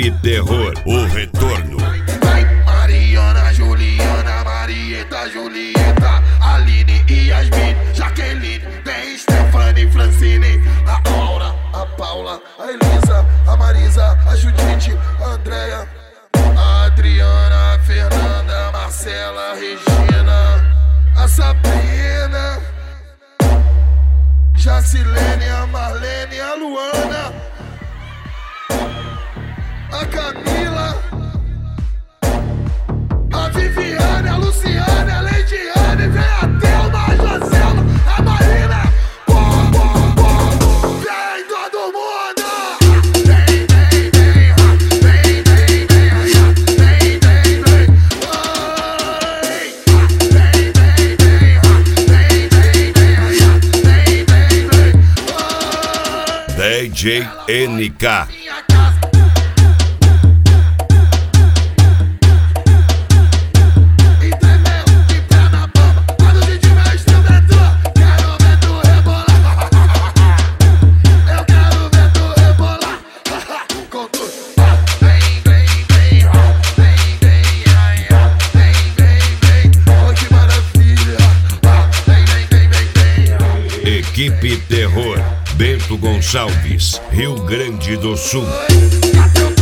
Equipe Terror, o retorno. Mariana, Juliana, Marieta, Julieta, Aline e Yasmin, Jaqueline, tem Stephanie, Francine, a Aura, a Paula, a Elisa, a Marisa, a Judite, a Andréia, a Adriana, a Fernanda, a Marcela, a Regina, a Sabrina, Jacilene, a Marlene, a Luana, a Camila, a Viviane, a Luciane, a Leidiane, vem a Thelma, a Joselma, a Marina, vem todo mundo! Vem, vem, vem, vem, vem, vem, vem, vem, vem, DJ NK. Equipe Terror, Bento Gonçalves, Rio Grande do Sul.